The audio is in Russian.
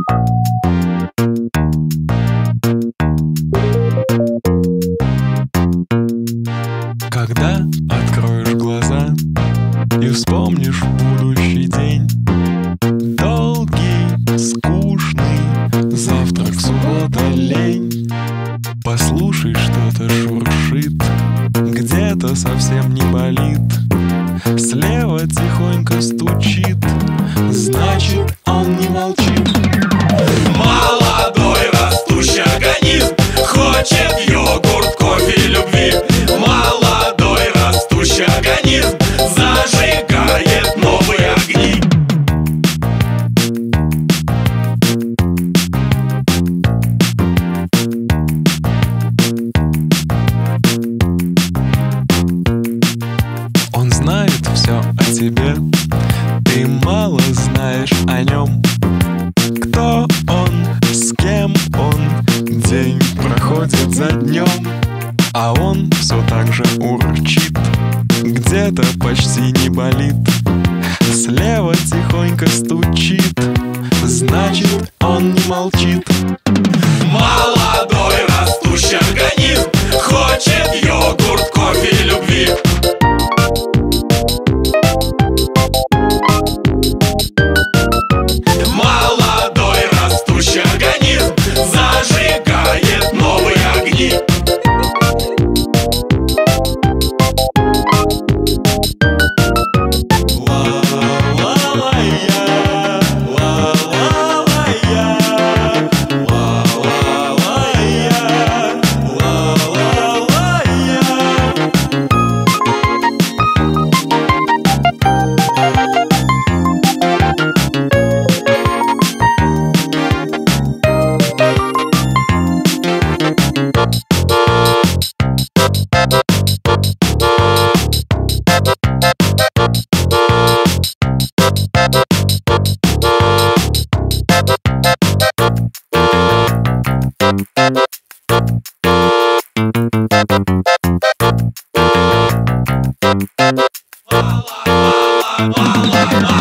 Когда откроешь глаза и вспомнишь будущий день, долгий, скучный завтрак, суббота, лень, послушай, что-то шуршит, где-то совсем не болит, слева тихонько стучит, значит, он не молчит. Молодой растущий организм хочет йогурт, кофе, любви. Молодой растущий организм зажигает новые огни. Он знает все о тебе, ты мало знаешь о нем. Кто он, с кем он, день проходит за днем, а он все так же урчит, где-то почти не болит, слева тихонько стучит, значит, он не молчит. Молодой растущий организм хочет йогурт, кофе, любви. Молодой растущий организм зажигает новые огни. La la la la la la.